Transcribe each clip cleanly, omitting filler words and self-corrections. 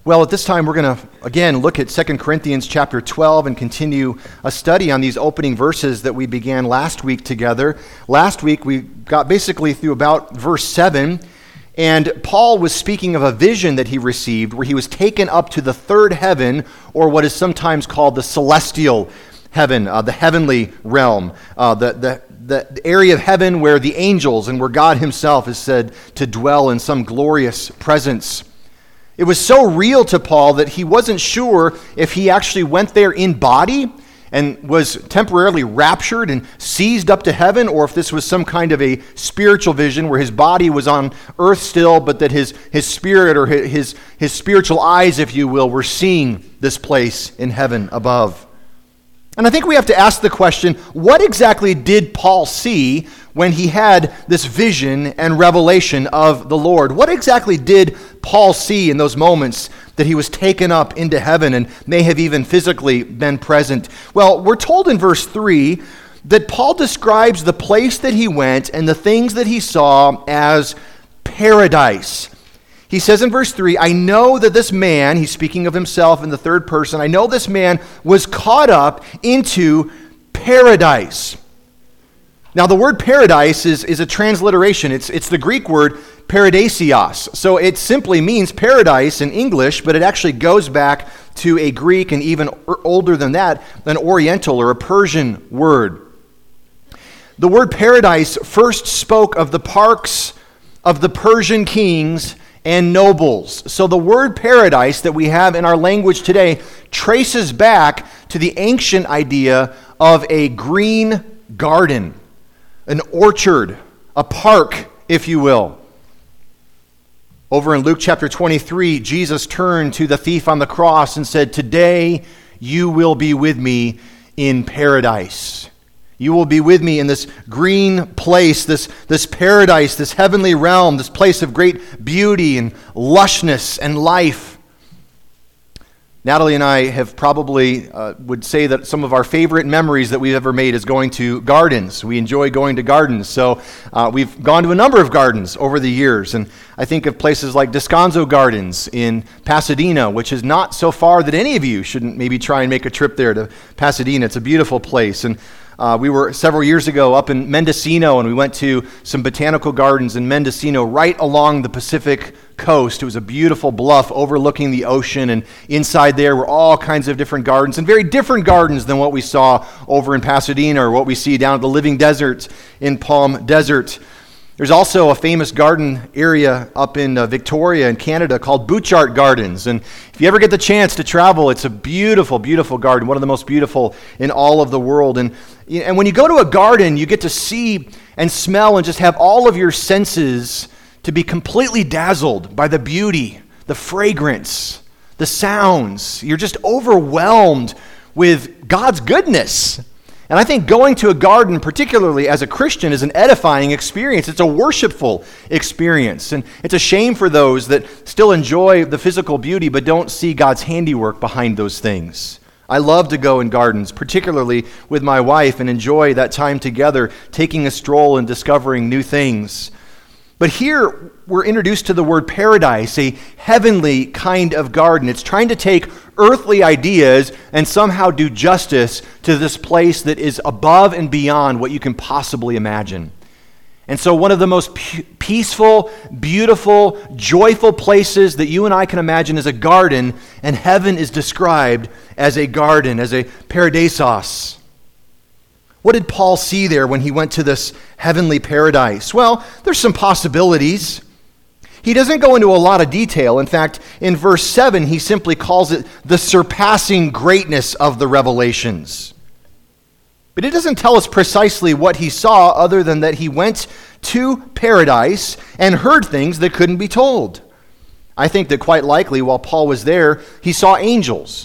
Well, at this time, we're going to, again, look at 2 Corinthians chapter 12 and continue a study on these opening verses that we began last week together. Last week, we got basically through about verse 7, and Paul was speaking of a vision that he received where he was taken up to the third heaven, or what is sometimes called the celestial heaven, the heavenly realm, the area of heaven where the angels and where God himself is said to dwell in some glorious presence. It was so real to Paul that he wasn't sure if he actually went there in body and was temporarily raptured and seized up to heaven, or if this was some kind of a spiritual vision where his body was on earth still, but that his spirit or his spiritual eyes, if you will, were seeing this place in heaven above. And I think we have to ask the question, what exactly did Paul see when he had this vision and revelation of the Lord? What exactly did Paul see in those moments that he was taken up into heaven and may have even physically been present? Well, we're told in verse 3 that Paul describes the place that he went and the things that he saw as paradise. He says in verse 3, I know that this man, he's speaking of himself in the third person, I know this man was caught up into paradise. Now the word paradise is a transliteration. It's the Greek word paradisios. So it simply means paradise in English, but it actually goes back to a Greek and even older than that, an Oriental or a Persian word. The word paradise first spoke of the parks of the Persian kings and nobles. So the word paradise that we have in our language today traces back to the ancient idea of a green garden, an orchard, a park, if you will. Over in Luke chapter 23, Jesus turned to the thief on the cross and said, today you will be with me in paradise. You will be with me in this green place, this paradise, this heavenly realm, this place of great beauty and lushness and life. Natalie and I have probably would say that some of our favorite memories that we've ever made is going to gardens. We enjoy going to gardens. So we've gone to a number of gardens over the years. And I think of places like Descanso Gardens in Pasadena, which is not so far that any of you shouldn't maybe try and make a trip there to Pasadena. It's a beautiful place. And we were several years ago up in Mendocino, and we went to some botanical gardens in Mendocino right along the Pacific coast. It was a beautiful bluff overlooking the ocean, and inside there were all kinds of different gardens, and very different gardens than what we saw over in Pasadena or what we see down at the Living Desert in Palm Desert. There's also a famous garden area up in Victoria in Canada called Butchart Gardens. And if you ever get the chance to travel, it's a beautiful, beautiful garden, one of the most beautiful in all of the world. And when you go to a garden, you get to see and smell and just have all of your senses to be completely dazzled by the beauty, the fragrance, the sounds. You're just overwhelmed with God's goodness. And I think going to a garden, particularly as a Christian, is an edifying experience. It's a worshipful experience. And it's a shame for those that still enjoy the physical beauty but don't see God's handiwork behind those things. I love to go in gardens, particularly with my wife, and enjoy that time together, taking a stroll and discovering new things. But here we're introduced to the word paradise, a heavenly kind of garden. It's trying to take earthly ideas and somehow do justice to this place that is above and beyond what you can possibly imagine. And so one of the most peaceful, beautiful, joyful places that you and I can imagine is a garden, and heaven is described as a garden, as a paradisos. What did Paul see there when he went to this heavenly paradise? Well, there's some possibilities. He doesn't go into a lot of detail. In fact, in verse 7, he simply calls it the surpassing greatness of the revelations. But it doesn't tell us precisely what he saw other than that he went to paradise and heard things that couldn't be told. I think that quite likely while Paul was there, he saw angels.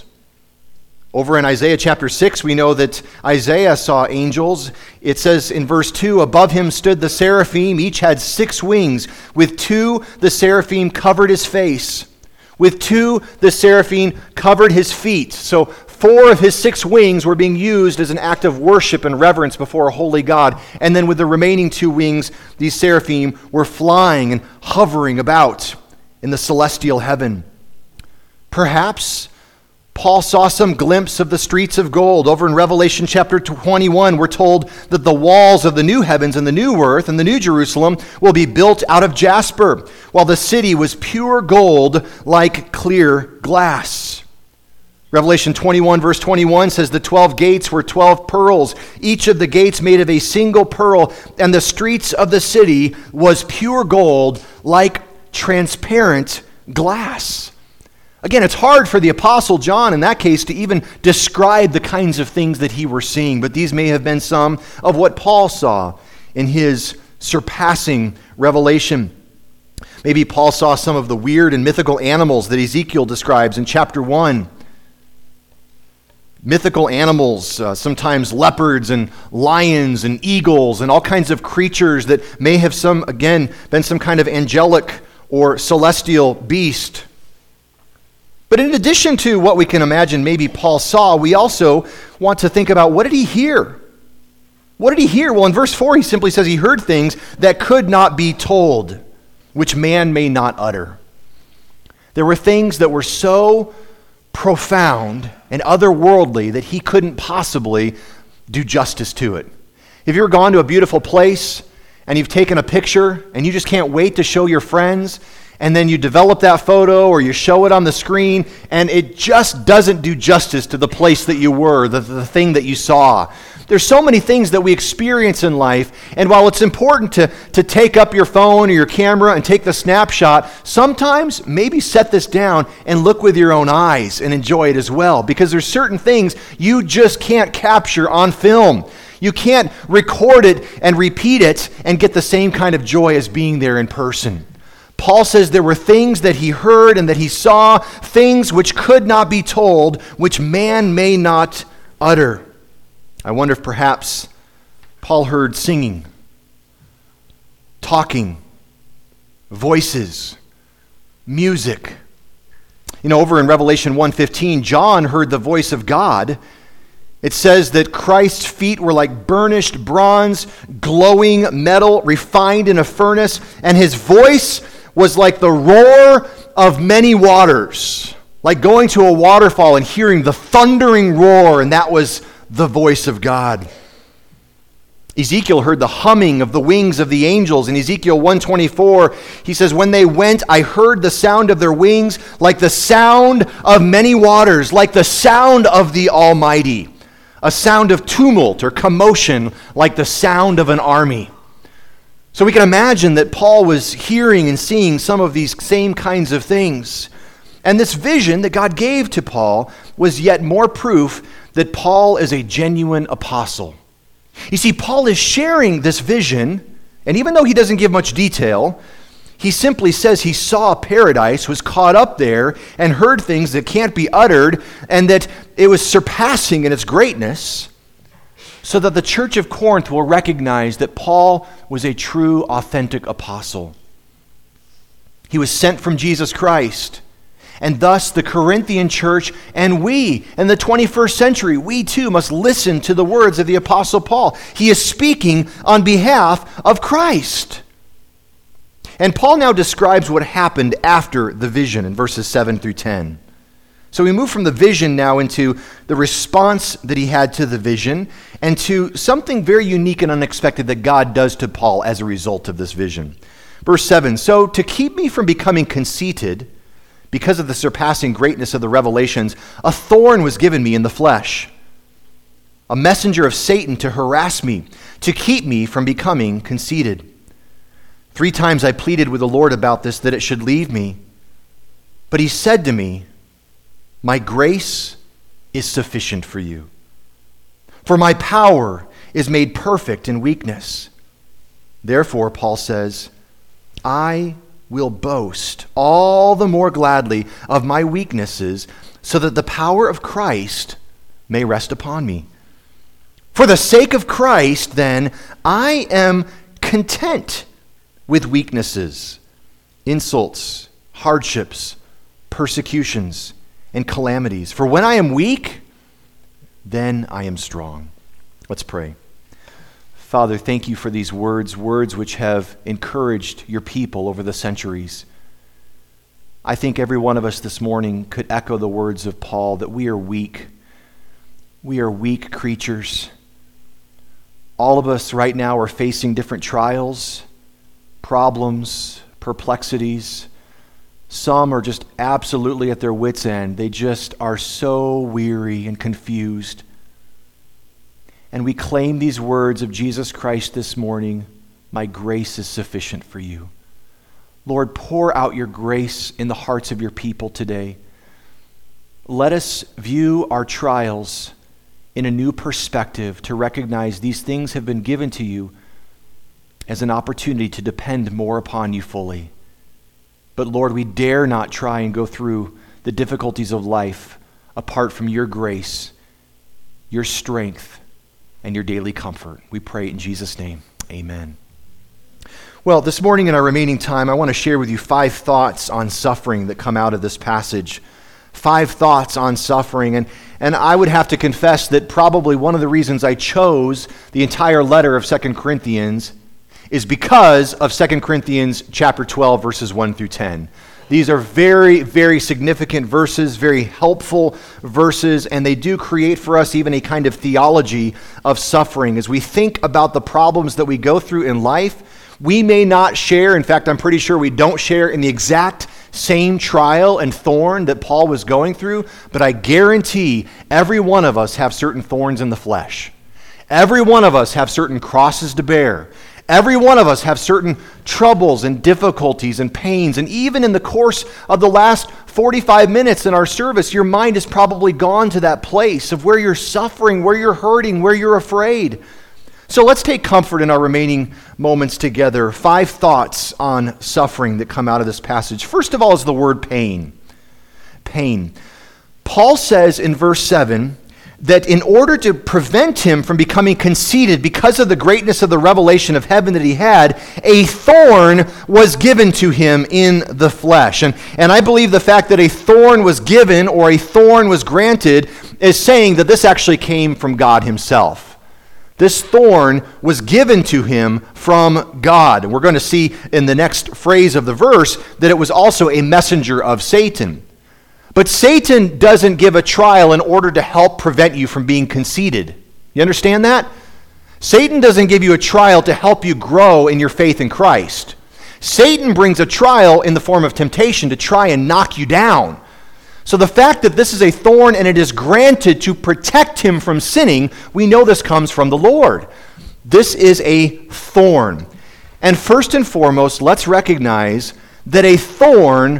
Over in Isaiah chapter 6, we know that Isaiah saw angels. It says in verse 2, above him stood the seraphim. Each had 6 wings. With 2, the seraphim covered his face. With 2, the seraphim covered his feet. So 4 of his 6 wings were being used as an act of worship and reverence before a holy God. And then with the remaining 2 wings, these seraphim were flying and hovering about in the celestial heaven. Perhaps Paul saw some glimpse of the streets of gold. Over in Revelation chapter 21, we're told that the walls of the new heavens and the new earth and the new Jerusalem will be built out of jasper, while the city was pure gold like clear glass. Revelation 21 verse 21 says the 12 gates were 12 pearls, each of the gates made of a single pearl, and the streets of the city was pure gold like transparent glass. Again, it's hard for the Apostle John in that case to even describe the kinds of things that he was seeing, but these may have been some of what Paul saw in his surpassing revelation. Maybe Paul saw some of the weird and mythical animals that Ezekiel describes in chapter 1. Mythical animals, sometimes leopards and lions and eagles and all kinds of creatures that may have been some kind of angelic or celestial beast. But in addition to what we can imagine maybe Paul saw, we also want to think about, what did he hear? What did he hear? Well, in verse 4, he simply says he heard things that could not be told, which man may not utter. There were things that were so profound and otherworldly that he couldn't possibly do justice to it. Have you ever gone to a beautiful place and you've taken a picture and you just can't wait to show your friends, and then you develop that photo or you show it on the screen, and it just doesn't do justice to the place that you were, the thing that you saw? There's so many things that we experience in life, and while it's important to take up your phone or your camera and take the snapshot, sometimes maybe set this down and look with your own eyes and enjoy it as well, because there's certain things you just can't capture on film. You can't record it and repeat it and get the same kind of joy as being there in person. Paul says there were things that he heard and that he saw, things which could not be told, which man may not utter. I wonder if perhaps Paul heard singing, talking, voices, music. Over in Revelation 1:15, John heard the voice of God. It says that Christ's feet were like burnished bronze, glowing metal, refined in a furnace, and his voice was like the roar of many waters, like going to a waterfall and hearing the thundering roar, and that was the voice of God. Ezekiel heard the humming of the wings of the angels. In Ezekiel 1:24, he says, when they went, I heard the sound of their wings like the sound of many waters, like the sound of the Almighty, a sound of tumult or commotion, like the sound of an army. So we can imagine that Paul was hearing and seeing some of these same kinds of things. And this vision that God gave to Paul was yet more proof that Paul is a genuine apostle. You see, Paul is sharing this vision, and even though he doesn't give much detail, he simply says he saw paradise, was caught up there, and heard things that can't be uttered, and that it was surpassing in its greatness, so that the church of Corinth will recognize that Paul was a true, authentic apostle. He was sent from Jesus Christ. And thus the Corinthian church and we in the 21st century, we too must listen to the words of the Apostle Paul. He is speaking on behalf of Christ. And Paul now describes what happened after the vision in verses 7 through 10. So we move from the vision now into the response that he had to the vision and to something very unique and unexpected that God does to Paul as a result of this vision. Verse 7, so to keep me from becoming conceited, because of the surpassing greatness of the revelations, a thorn was given me in the flesh, a messenger of Satan to harass me, to keep me from becoming conceited. 3 times I pleaded with the Lord about this, that it should leave me. But he said to me, my grace is sufficient for you, for my power is made perfect in weakness. Therefore, Paul says, I will boast all the more gladly of my weaknesses, so that the power of Christ may rest upon me. For the sake of Christ, then, I am content with weaknesses, insults, hardships, persecutions, and calamities. For when I am weak, then I am strong. Let's pray. Father, thank you for these words which have encouraged your people over the centuries. I think every one of us this morning could echo the words of Paul that we are weak. We are weak creatures. All of us right now are facing different trials, problems, perplexities. Some are just absolutely at their wits' end. They just are so weary and confused. And we claim these words of Jesus Christ this morning, "My grace is sufficient for you." Lord, pour out your grace in the hearts of your people today. Let us view our trials in a new perspective to recognize these things have been given to you as an opportunity to depend more upon you fully. But Lord, we dare not try and go through the difficulties of life apart from your grace, your strength, and your daily comfort. We pray in Jesus' name. Amen. Well, this morning in our remaining time, I want to share with you 5 thoughts on suffering that come out of this passage. 5 thoughts on suffering. And I would have to confess that probably one of the reasons I chose the entire letter of 2 Corinthians is because of 2 Corinthians chapter 12, verses 1 through 10. These are very, very significant verses, very helpful verses, and they do create for us even a kind of theology of suffering. As we think about the problems that we go through in life, we may not share, in fact, I'm pretty sure we don't share in the exact same trial and thorn that Paul was going through, but I guarantee every one of us have certain thorns in the flesh. Every one of us have certain crosses to bear. Every one of us have certain troubles and difficulties and pains. And even in the course of the last 45 minutes in our service, your mind has probably gone to that place of where you're suffering, where you're hurting, where you're afraid. So let's take comfort in our remaining moments together. 5 thoughts on suffering that come out of this passage. First of all is the word pain. Pain. Paul says in verse 7, that in order to prevent him from becoming conceited because of the greatness of the revelation of heaven that he had, a thorn was given to him in the flesh. And I believe the fact that a thorn was given or a thorn was granted is saying that this actually came from God himself. This thorn was given to him from God. And we're going to see in the next phrase of the verse that it was also a messenger of Satan. But Satan doesn't give a trial in order to help prevent you from being conceited. You understand that? Satan doesn't give you a trial to help you grow in your faith in Christ. Satan brings a trial in the form of temptation to try and knock you down. So the fact that this is a thorn and it is granted to protect him from sinning, we know this comes from the Lord. This is a thorn. And first and foremost, let's recognize that a thorn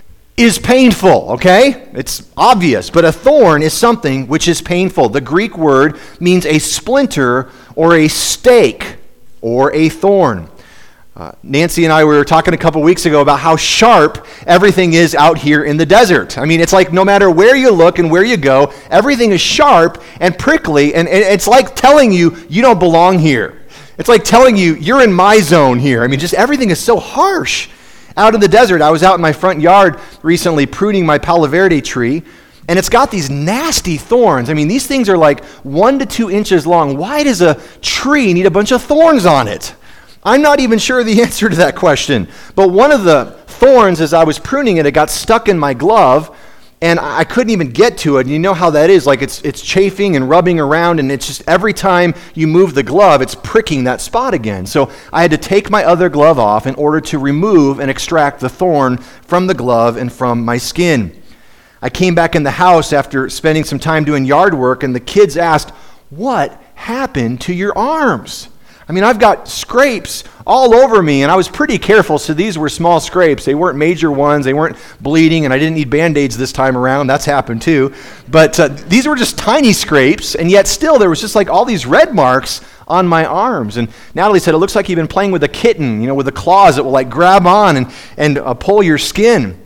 is painful, okay? It's obvious, but a thorn is something which is painful. The Greek word means a splinter or a stake or a thorn. Nancy and I were talking a couple weeks ago about how sharp everything is out here in the desert. I mean, it's like no matter where you look and where you go, everything is sharp and prickly, and it's like telling you, you don't belong here. It's like telling you, you're in my zone here. I mean, just everything is so harsh. Out in the desert, I was out in my front yard recently pruning my Palo Verde tree, and it's got these nasty thorns. I mean, these things are like 1 to 2 inches long. Why does a tree need a bunch of thorns on it? I'm not even sure the answer to that question. But one of the thorns, as I was pruning it, it got stuck in my glove, and I couldn't even get to it. And you know how that is. Like it's chafing and rubbing around, and it's just every time you move the glove, it's pricking that spot again. So I had to take my other glove off in order to remove and extract the thorn from the glove and from my skin. I came back in the house after spending some time doing yard work, and the kids asked, "What happened to your arms?" I mean, I've got scrapes all over me, and I was pretty careful, so these were small scrapes. They weren't major ones. They weren't bleeding, and I didn't need Band-Aids this time around. That's happened too. But these were just tiny scrapes, and yet still there was just like all these red marks on my arms. And Natalie said, it looks like you've been playing with a kitten, you know, with the claws that will like grab on and pull your skin.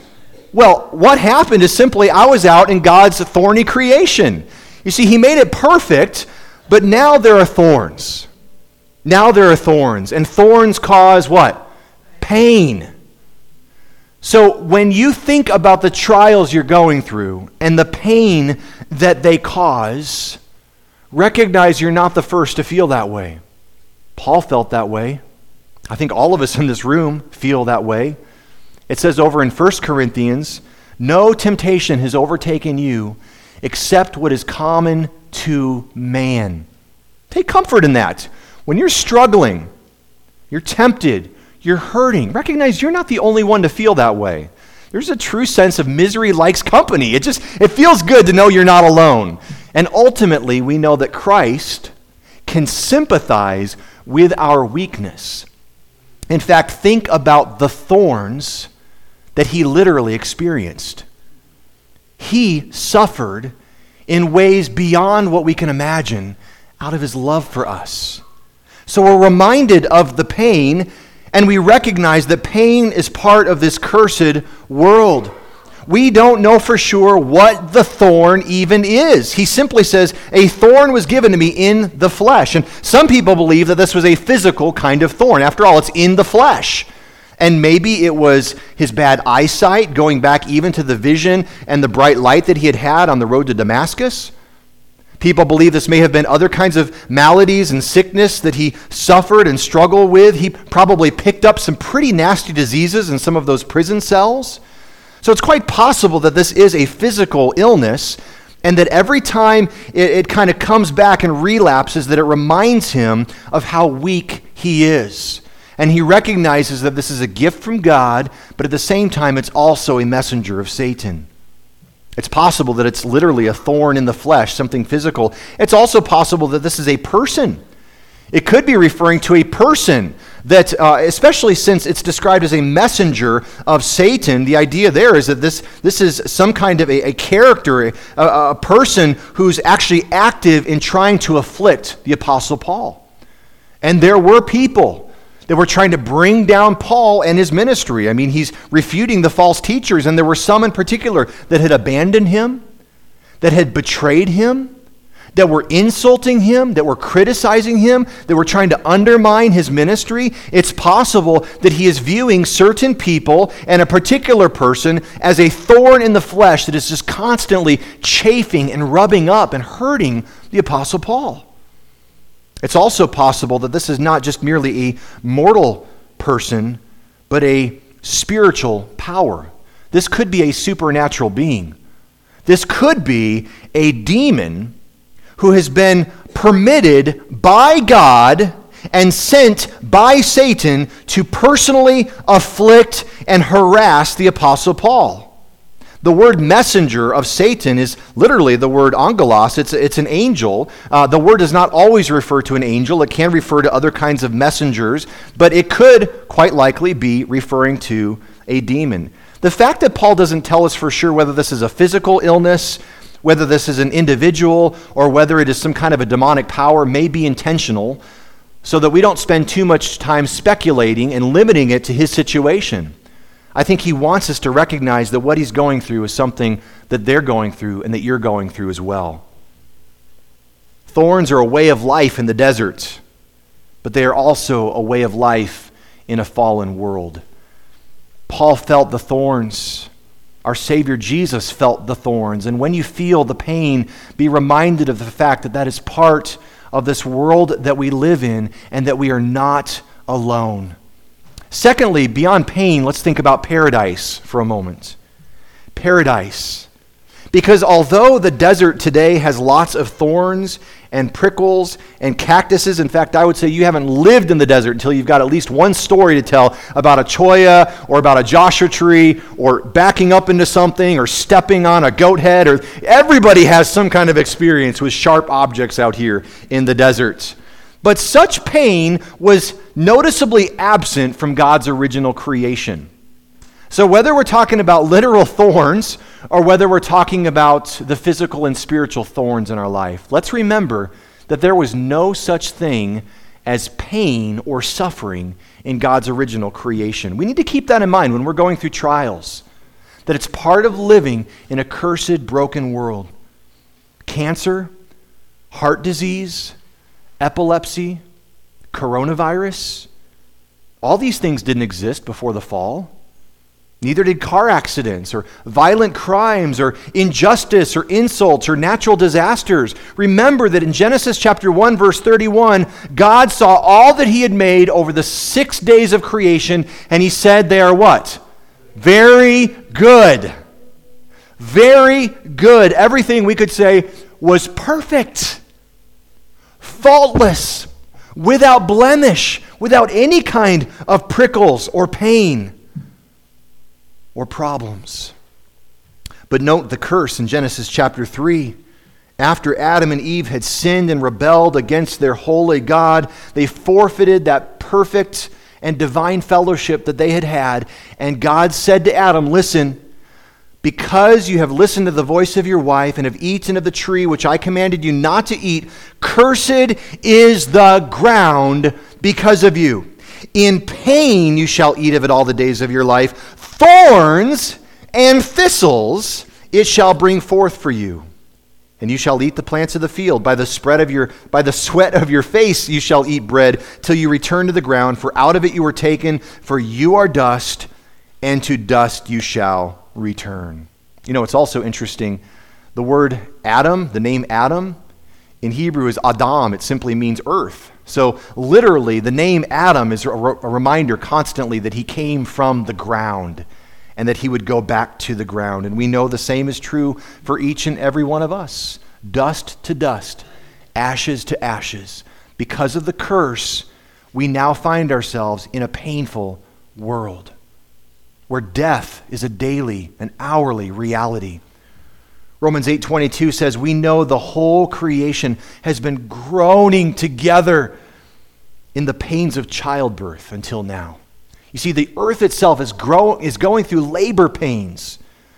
Well, what happened is simply I was out in God's thorny creation. You see, he made it perfect, but now there are thorns. Now there are thorns, and thorns cause what? Pain. So when you think about the trials you're going through and the pain that they cause, recognize you're not the first to feel that way. Paul felt that way. I think all of us in this room feel that way. It says over in 1 Corinthians, no temptation has overtaken you except what is common to man. Take comfort in that. When you're struggling, you're tempted, you're hurting, recognize you're not the only one to feel that way. There's a true sense of misery likes company. It feels good to know you're not alone. And ultimately, we know that Christ can sympathize with our weakness. In fact, think about the thorns that he literally experienced. He suffered in ways beyond what we can imagine out of his love for us. So we're reminded of the pain, and we recognize that pain is part of this cursed world. We don't know for sure what the thorn even is. He simply says, a thorn was given to me in the flesh. And some people believe that this was a physical kind of thorn. After all, it's in the flesh. And maybe it was his bad eyesight, going back even to the vision and the bright light that he had on the road to Damascus. People believe this may have been other kinds of maladies and sickness that he suffered and struggled with. He probably picked up some pretty nasty diseases in some of those prison cells. So it's quite possible that this is a physical illness, and that every time it kind of comes back and relapses, that it reminds him of how weak he is. And he recognizes that this is a gift from God, but at the same time, it's also a messenger of Satan. It's possible that it's literally a thorn in the flesh, something physical. It's also possible that this is a person. It could be referring to a person that, especially since it's described as a messenger of Satan, the idea there is that this is some kind of a character, a person who's actually active in trying to afflict the Apostle Paul. And there were people that were trying to bring down Paul and his ministry. I mean, he's refuting the false teachers, and there were some in particular that had abandoned him, that had betrayed him, that were insulting him, that were criticizing him, that were trying to undermine his ministry. It's possible that he is viewing certain people and a particular person as a thorn in the flesh that is just constantly chafing and rubbing up and hurting the Apostle Paul. It's also possible that this is not just merely a mortal person, but a spiritual power. This could be a supernatural being. This could be a demon who has been permitted by God and sent by Satan to personally afflict and harass the Apostle Paul. The word messenger of Satan is literally the word angelos. It's an angel. The word does not always refer to an angel. It can refer to other kinds of messengers, but it could quite likely be referring to a demon. The fact that Paul doesn't tell us for sure whether this is a physical illness, whether this is an individual, or whether it is some kind of a demonic power may be intentional, so that we don't spend too much time speculating and limiting it to his situation. I think he wants us to recognize that what he's going through is something that they're going through and that you're going through as well. Thorns are a way of life in the desert, but they are also a way of life in a fallen world. Paul felt the thorns. Our Savior Jesus felt the thorns. And when you feel the pain, be reminded of the fact that that is part of this world that we live in and that we are not alone. Secondly, beyond pain, let's think about paradise for a moment. Paradise. Because although the desert today has lots of thorns and prickles and cactuses, in fact, I would say you haven't lived in the desert until you've got at least one story to tell about a cholla or about a joshua tree or backing up into something or stepping on a goat head. Or everybody has some kind of experience with sharp objects out here in the desert. But such pain was noticeably absent from God's original creation. So whether we're talking about literal thorns or whether we're talking about the physical and spiritual thorns in our life, let's remember that there was no such thing as pain or suffering in God's original creation. We need to keep that in mind when we're going through trials, that it's part of living in a cursed, broken world. Cancer, heart disease, epilepsy, coronavirus, all these things didn't exist before the fall. Neither did car accidents or violent crimes or injustice or insults or natural disasters. Remember that in Genesis chapter 1, verse 31, God saw all that he had made over the 6 days of creation, and he said they are what? Very good. Very good. Everything we could say was perfect, faultless, without blemish, without any kind of prickles or pain or problems. But note the curse in Genesis chapter 3. After Adam and Eve had sinned and rebelled against their holy God, they forfeited that perfect and divine fellowship that they had had. And God said to Adam, listen, because you have listened to the voice of your wife and have eaten of the tree which I commanded you not to eat, cursed is the ground because of you. In pain you shall eat of it all the days of your life. Thorns and thistles it shall bring forth for you. And you shall eat the plants of the field. By the sweat of your face you shall eat bread till you return to the ground. For out of it you were taken, for you are dust, and to dust you shall return. You know, it's also interesting. The word Adam, the name Adam, in Hebrew is Adam. It simply means earth. So literally, the name Adam is a reminder constantly that he came from the ground and that he would go back to the ground. And we know the same is true for each and every one of us. Dust to dust, ashes to ashes. Because of the curse, we now find ourselves in a painful world where death is a daily and hourly reality. Romans 8:22 says, we know the whole creation has been groaning together in the pains of childbirth until now. You see, the earth itself is going through labor pains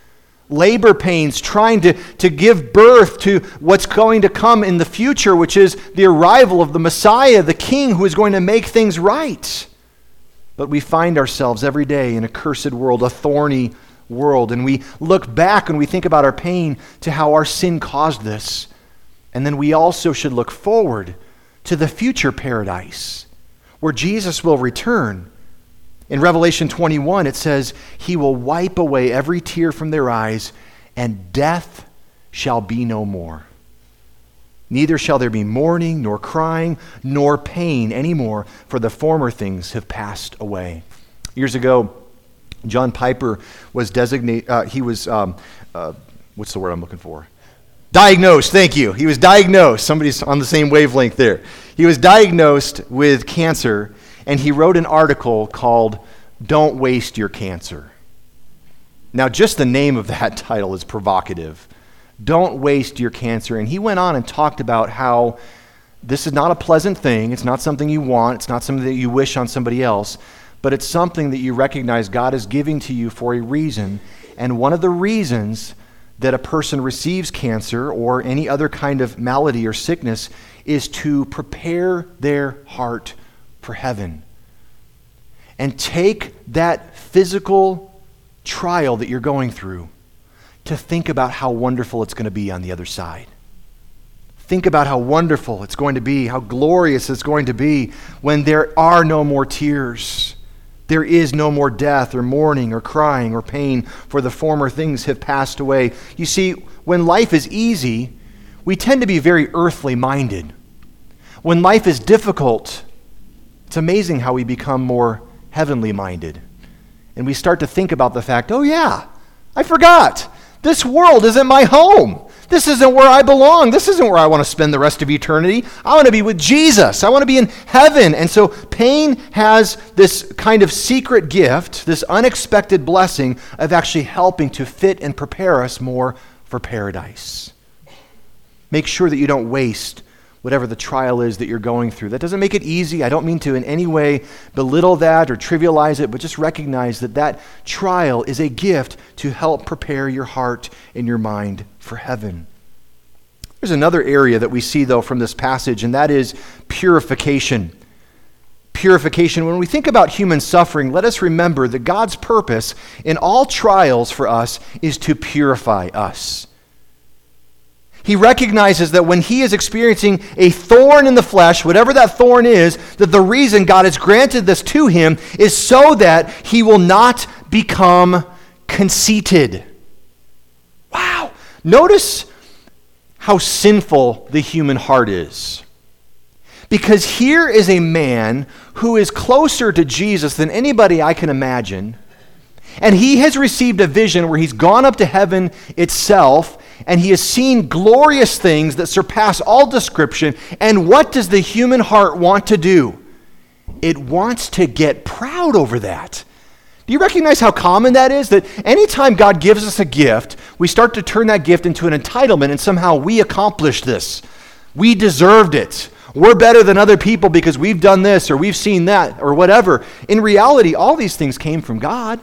trying to give birth to what's going to come in the future, which is the arrival of the Messiah, the King who is going to make things right. But we find ourselves every day in a cursed world, a thorny world, and we look back and we think about our pain to how our sin caused this. And then we also should look forward to the future paradise where Jesus will return. In Revelation 21, it says, he will wipe away every tear from their eyes, and death shall be no more. Neither shall there be mourning, nor crying, nor pain anymore, for the former things have passed away. Years ago, John Piper was designated, what's the word I'm looking for? Diagnosed, thank you. He was diagnosed. Somebody's on the same wavelength there. He was diagnosed with cancer, and he wrote an article called Don't Waste Your Cancer. Now, just the name of that title is provocative. Don't waste your cancer. And he went on and talked about how this is not a pleasant thing. It's not something you want. It's not something that you wish on somebody else. But it's something that you recognize God is giving to you for a reason. And one of the reasons that a person receives cancer or any other kind of malady or sickness is to prepare their heart for heaven. And take that physical trial that you're going through to think about how wonderful it's going to be on the other side. Think about how wonderful it's going to be, how glorious it's going to be when there are no more tears. There is no more death or mourning or crying or pain, for the former things have passed away. You see, when life is easy, we tend to be very earthly minded. When life is difficult, it's amazing how we become more heavenly minded. And we start to think about the fact, oh yeah, I forgot. This world isn't my home. This isn't where I belong. This isn't where I want to spend the rest of eternity. I want to be with Jesus. I want to be in heaven. And so pain has this kind of secret gift, this unexpected blessing of actually helping to fit and prepare us more for paradise. Make sure that you don't waste whatever the trial is that you're going through. That doesn't make it easy. I don't mean to in any way belittle that or trivialize it, but just recognize that that trial is a gift to help prepare your heart and your mind for heaven. There's another area that we see, though, from this passage, and that is purification. Purification. When we think about human suffering, let us remember that God's purpose in all trials for us is to purify us. He recognizes that when he is experiencing a thorn in the flesh, whatever that thorn is, that the reason God has granted this to him is so that he will not become conceited. Wow. Notice how sinful the human heart is. Because here is a man who is closer to Jesus than anybody I can imagine, And he has received a vision where he's gone up to heaven itself, and he has seen glorious things that surpass all description. And what does the human heart want to do? It wants to get proud over that. Do you recognize how common that is? That anytime God gives us a gift, we start to turn that gift into an entitlement, and somehow we accomplished this. We deserved it. We're better than other people because we've done this or we've seen that or whatever. In reality, all these things came from God.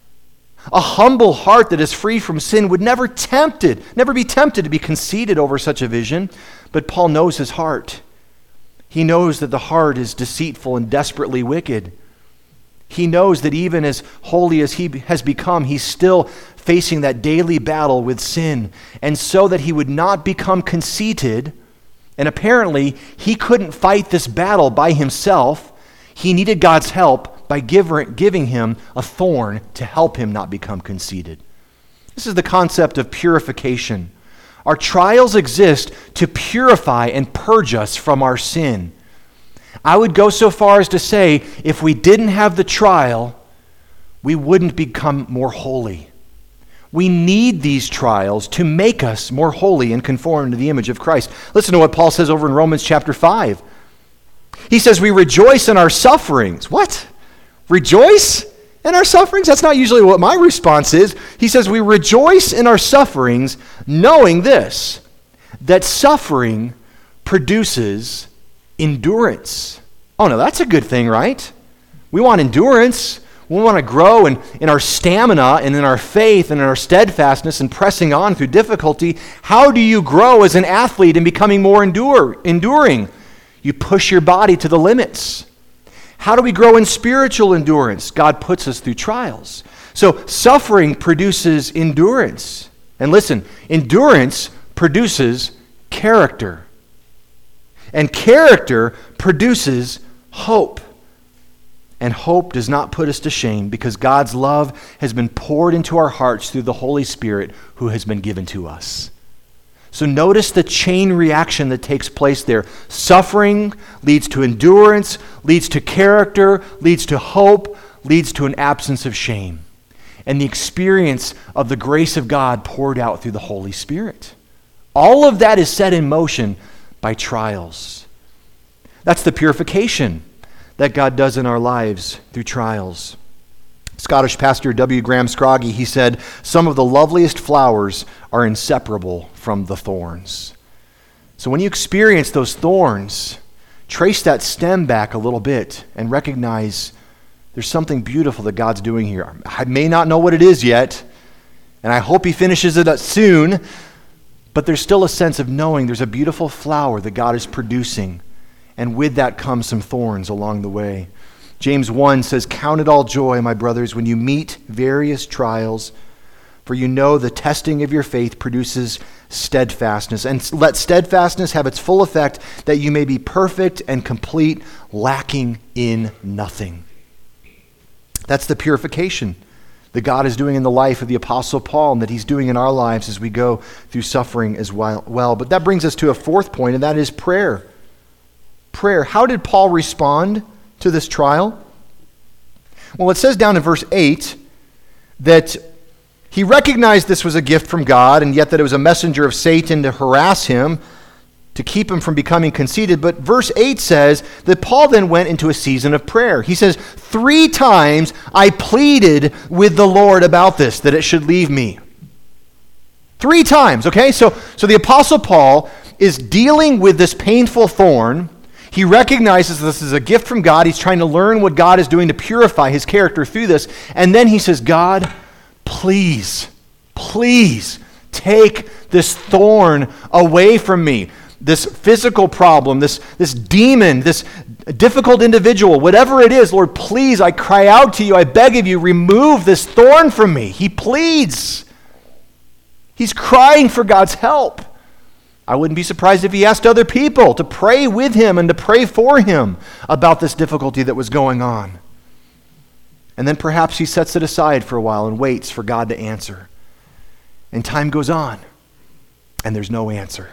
A humble heart that is free from sin would never be tempted to be conceited over such a vision. But Paul knows his heart. He knows that the heart is deceitful and desperately wicked. He knows that even as holy as he has become, he's still facing that daily battle with sin. And so that he would not become conceited, and apparently he couldn't fight this battle by himself, he needed God's help by giving him a thorn to help him not become conceited. This is the concept of purification. Our trials exist to purify and purge us from our sin. I would go so far as to say, if we didn't have the trial, we wouldn't become more holy. We need these trials to make us more holy and conform to the image of Christ. Listen to what Paul says over in Romans chapter 5. He says, we rejoice in our sufferings. What? Rejoice in our sufferings? That's not usually what my response is. He says, we rejoice in our sufferings, knowing this, that suffering produces endurance. Oh, no, that's a good thing, right? We want endurance. We want to grow in our stamina and in our faith and in our steadfastness and pressing on through difficulty. How do you grow as an athlete in becoming more enduring? You push your body to the limits. How do we grow in spiritual endurance? God puts us through trials. So suffering produces endurance. And listen, endurance produces character. And character produces hope. And hope does not put us to shame because God's love has been poured into our hearts through the Holy Spirit who has been given to us. So notice the chain reaction that takes place there. Suffering leads to endurance, leads to character, leads to hope, leads to an absence of shame. And the experience of the grace of God poured out through the Holy Spirit. All of that is set in motion by trials. That's the purification that God does in our lives through trials. Scottish pastor W. Graham Scroggie, he said, some of the loveliest flowers are inseparable from the thorns. So when you experience those thorns, trace that stem back a little bit and recognize there's something beautiful that God's doing here. I may not know what it is yet, and I hope he finishes it soon, but there's still a sense of knowing there's a beautiful flower that God is producing, and with that comes some thorns along the way. James 1 says, count it all joy, my brothers, when you meet various trials, for you know the testing of your faith produces steadfastness. And let steadfastness have its full effect, that you may be perfect and complete, lacking in nothing. That's the purification that God is doing in the life of the Apostle Paul and that he's doing in our lives as we go through suffering as well. But that brings us to a fourth point, and that is prayer. Prayer. How did Paul respond to this trial? Well, it says down in verse 8 that he recognized this was a gift from God, and yet that it was a messenger of Satan to harass him, to keep him from becoming conceited. But verse 8 says that Paul then went into a season of prayer. He says, 3 times I pleaded with the Lord about this, that it should leave me. 3 times, okay? So the Apostle Paul is dealing with this painful thorn. He recognizes this is a gift from God. He's trying to learn what God is doing to purify his character through this. And then he says, God, please take this thorn away from me. This physical problem, this demon, this difficult individual, whatever it is, Lord, please, I cry out to you, I beg of you, remove this thorn from me. He pleads. He's crying for God's help. I wouldn't be surprised if he asked other people to pray with him and to pray for him about this difficulty that was going on. And then perhaps he sets it aside for a while and waits for God to answer. And time goes on, and there's no answer.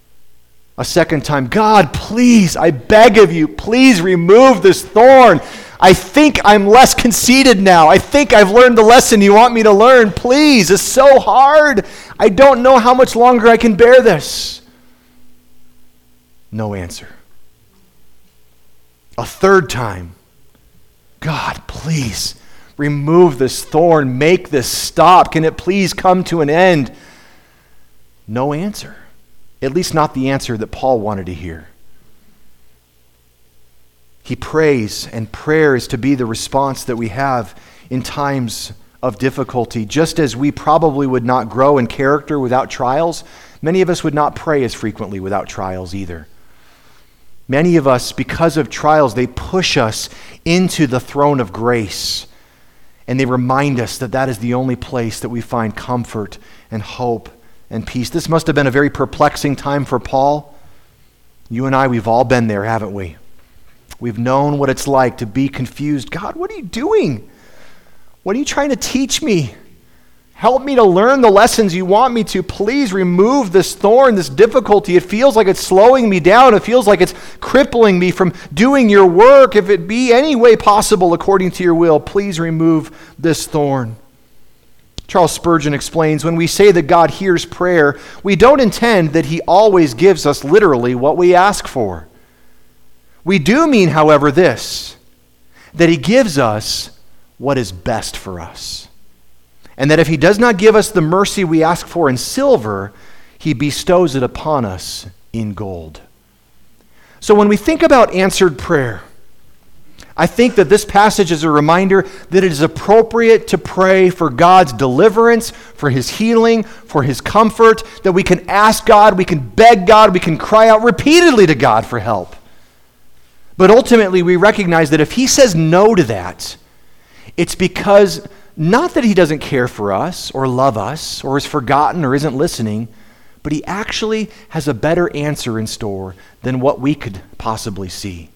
A second time, God, please, I beg of you, please remove this thorn. I think I'm less conceited now. I think I've learned the lesson you want me to learn. Please, it's so hard. I don't know how much longer I can bear this. No answer. A third time, God, please remove this thorn. Make this stop. Can it please come to an end? No answer. At least not the answer that Paul wanted to hear. He prays, and prayer is to be the response that we have in times of difficulty. Just as we probably would not grow in character without trials, many of us would not pray as frequently without trials either. Many of us, because of trials, they push us into the throne of grace, and they remind us that that is the only place that we find comfort and hope and peace. This must have been a very perplexing time for Paul. You and I, we've all been there, haven't we? We've known what it's like to be confused. God, what are you doing? What are you trying to teach me? Help me to learn the lessons you want me to. Please remove this thorn, this difficulty. It feels like it's slowing me down. It feels like it's crippling me from doing your work. If it be any way possible according to your will, please remove this thorn. Charles Spurgeon explains, when we say that God hears prayer, we don't intend that he always gives us literally what we ask for. We do mean, however, this, that he gives us what is best for us. And that if he does not give us the mercy we ask for in silver, he bestows it upon us in gold. So when we think about answered prayer, I think that this passage is a reminder that it is appropriate to pray for God's deliverance, for his healing, for his comfort, that we can ask God, we can beg God, we can cry out repeatedly to God for help. But ultimately, we recognize that if he says no to that, it's because not that he doesn't care for us or love us or is forgotten or isn't listening, but he actually has a better answer in store than what we could possibly see.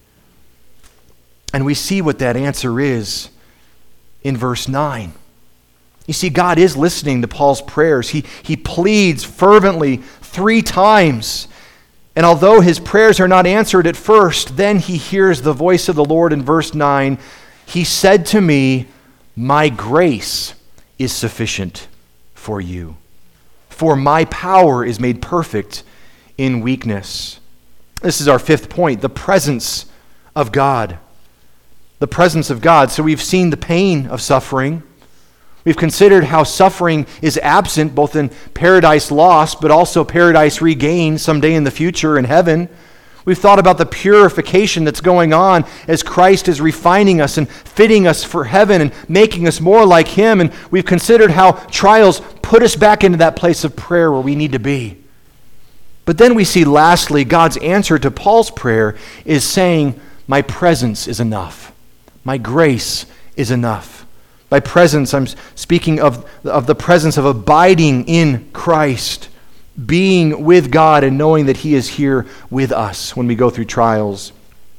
And we see what that answer is in verse 9. You see, God is listening to Paul's prayers. He pleads fervently 3 times. And although his prayers are not answered at first, then he hears the voice of the Lord in verse 9. He said to me, my grace is sufficient for you, for my power is made perfect in weakness. This is our 5th point, the presence of God. The presence of God. So we've seen the pain of suffering. We've considered how suffering is absent both in paradise lost, but also paradise regained someday in the future in heaven. We've thought about the purification that's going on as Christ is refining us and fitting us for heaven and making us more like him. And we've considered how trials put us back into that place of prayer where we need to be. But then we see lastly, God's answer to Paul's prayer is saying, my presence is enough. My grace is enough. By presence, I'm speaking of the presence of abiding in Christ, being with God and knowing that he is here with us when we go through trials.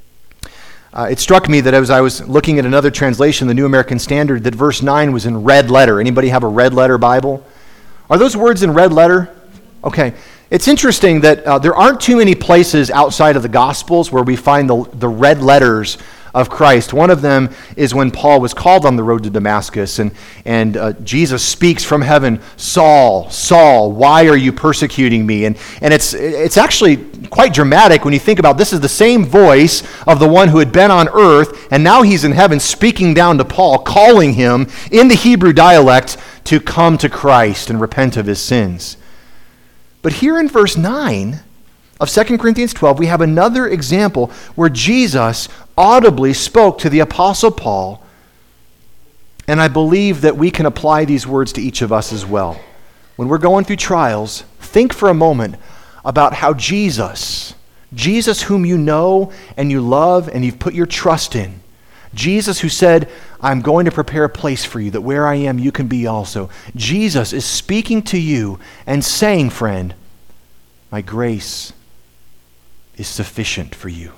It struck me that as I was looking at another translation, the New American Standard, that verse 9 was in red letter. Anybody have a red letter Bible? Are those words in red letter? Okay. It's interesting that there aren't too many places outside of the Gospels where we find the red letters of Christ. One of them is when Paul was called on the road to Damascus, and Jesus speaks from heaven, Saul, Saul, why are you persecuting me? And it's actually quite dramatic when you think about this is the same voice of the one who had been on earth, and now he's in heaven speaking down to Paul, calling him in the Hebrew dialect to come to Christ and repent of his sins. But here in verse 9 of 2 Corinthians 12, we have another example where Jesus audibly spoke to the Apostle Paul, and I believe that we can apply these words to each of us as well. When we're going through trials, think for a moment about how Jesus whom you know and you love and you've put your trust in, Jesus who said, I'm going to prepare a place for you, that where I am you can be also. Jesus is speaking to you and saying, friend, my grace is sufficient for you.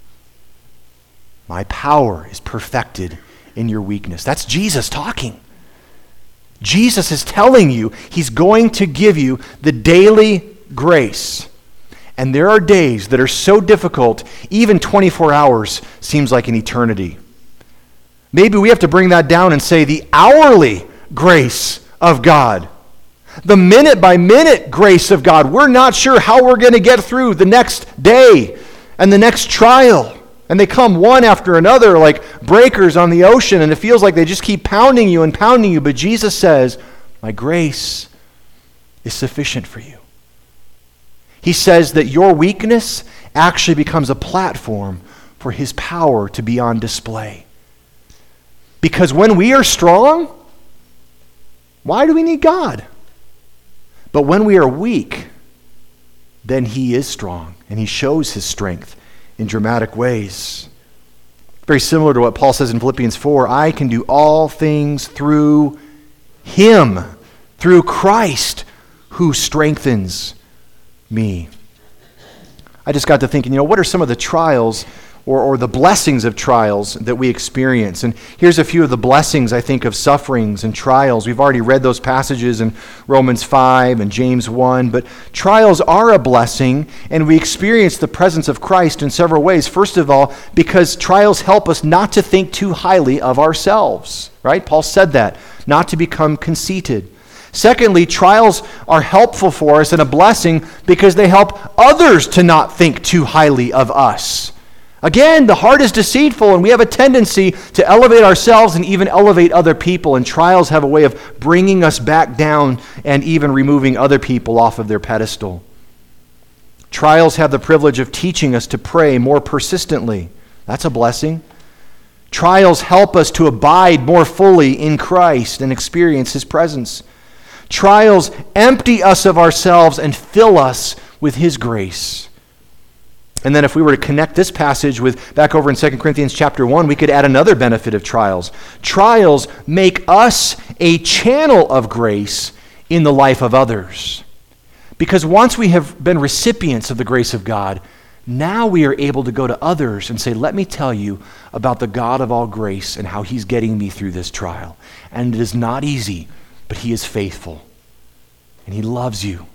My power is perfected in your weakness. That's Jesus talking. Jesus is telling you he's going to give you the daily grace. And there are days that are so difficult, even 24 hours seems like an eternity. Maybe we have to bring that down and say the hourly grace of God. The minute-by-minute grace of God. We're not sure how we're going to get through the next day and the next trial. And they come one after another like breakers on the ocean, and it feels like they just keep pounding you and pounding you. But Jesus says, my grace is sufficient for you. He says that your weakness actually becomes a platform for his power to be on display. Because when we are strong, why do we need God? But when we are weak, then he is strong, and he shows his strength in dramatic ways. Very similar to what Paul says in Philippians 4, I can do all things through him, through Christ, who strengthens me. I just got to thinking, what are some of the trials or the blessings of trials that we experience? And here's a few of the blessings, I think, of sufferings and trials. We've already read those passages in Romans 5 and James 1, but trials are a blessing, and we experience the presence of Christ in several ways. First of all, because trials help us not to think too highly of ourselves, right? Paul said that, not to become conceited. Secondly, trials are helpful for us and a blessing because they help others to not think too highly of us. Again, the heart is deceitful, and we have a tendency to elevate ourselves and even elevate other people, and trials have a way of bringing us back down and even removing other people off of their pedestal. Trials have the privilege of teaching us to pray more persistently. That's a blessing. Trials help us to abide more fully in Christ and experience his presence. Trials empty us of ourselves and fill us with his grace. And then if we were to connect this passage with back over in 2 Corinthians chapter 1, we could add another benefit of trials. Trials make us a channel of grace in the life of others. Because once we have been recipients of the grace of God, now we are able to go to others and say, let me tell you about the God of all grace and how he's getting me through this trial. And it is not easy, but he is faithful. And he loves you.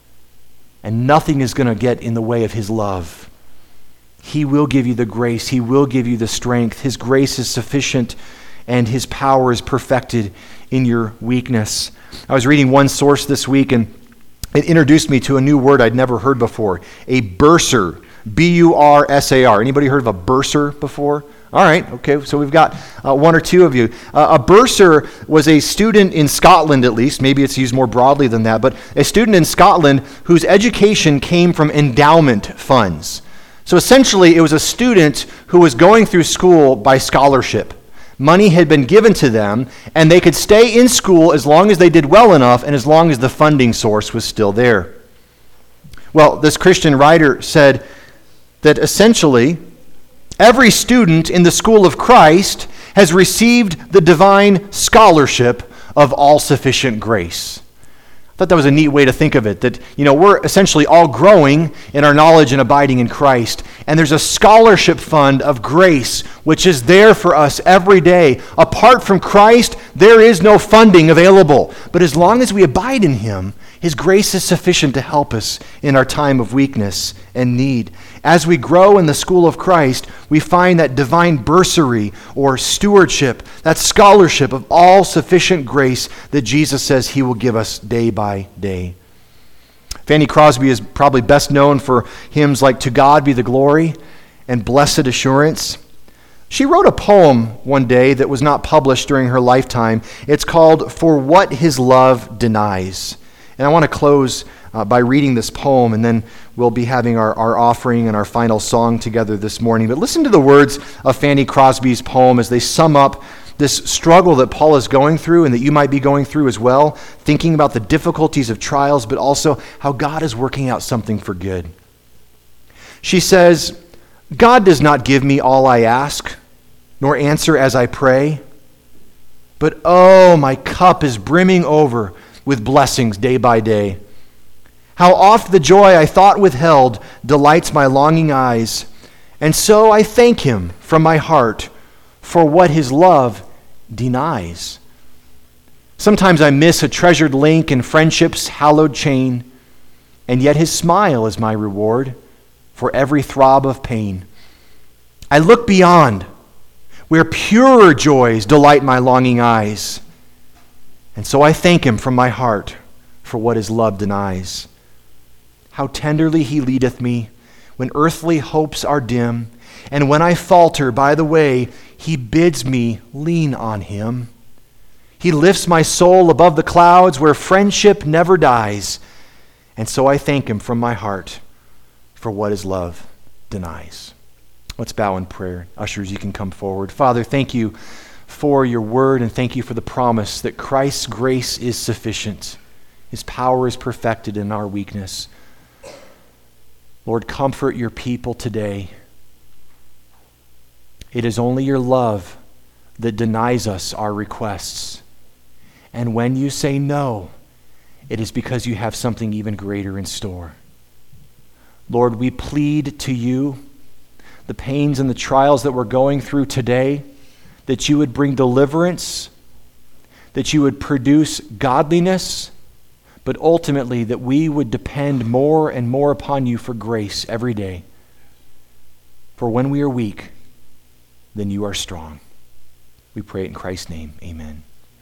And nothing is going to get in the way of his love. He will give you the grace. He will give you the strength. His grace is sufficient, and his power is perfected in your weakness. I was reading one source this week, and it introduced me to a new word I'd never heard before, a bursar, B-U-R-S-A-R. Anybody heard of a bursar before? All right, okay, so we've got one or two of you. A bursar was a student in Scotland, at least. Maybe it's used more broadly than that, but a student in Scotland whose education came from endowment funds. So essentially, it was a student who was going through school by scholarship. Money had been given to them, and they could stay in school as long as they did well enough and as long as the funding source was still there. Well, this Christian writer said that essentially, every student in the school of Christ has received the divine scholarship of all-sufficient grace. I thought that was a neat way to think of it, that, we're essentially all growing in our knowledge and abiding in Christ, and there's a scholarship fund of grace which is there for us every day. Apart from Christ, there is no funding available, but as long as we abide in him, his grace is sufficient to help us in our time of weakness and need. As we grow in the school of Christ, we find that divine bursary or stewardship, that scholarship of all sufficient grace that Jesus says he will give us day by day. Fanny Crosby is probably best known for hymns like To God Be the Glory and Blessed Assurance. She wrote a poem one day that was not published during her lifetime. It's called For What His Love Denies. And I want to close by reading this poem, and then we'll be having our offering and our final song together this morning. But listen to the words of Fanny Crosby's poem as they sum up this struggle that Paul is going through and that you might be going through as well, thinking about the difficulties of trials, but also how God is working out something for good. She says, God does not give me all I ask, nor answer as I pray, but oh, my cup is brimming over with blessings day by day. How oft the joy I thought withheld delights my longing eyes, and so I thank him from my heart for what his love denies. Sometimes I miss a treasured link in friendship's hallowed chain, and yet his smile is my reward for every throb of pain. I look beyond where purer joys delight my longing eyes. And so I thank him from my heart for what his love denies. How tenderly he leadeth me when earthly hopes are dim, and when I falter by the way, he bids me lean on him. He lifts my soul above the clouds where friendship never dies, and so I thank him from my heart for what his love denies. Let's bow in prayer. Ushers, you can come forward. Father, thank you for your word, and thank you for the promise that Christ's grace is sufficient. His power is perfected in our weakness. Lord, comfort your people today. It is only your love that denies us our requests. And when you say no, it is because you have something even greater in store. Lord, we plead to you the pains and the trials that we're going through today, that you would bring deliverance, that you would produce godliness, but ultimately that we would depend more and more upon you for grace every day. For when we are weak, then you are strong. We pray it in Christ's name. Amen.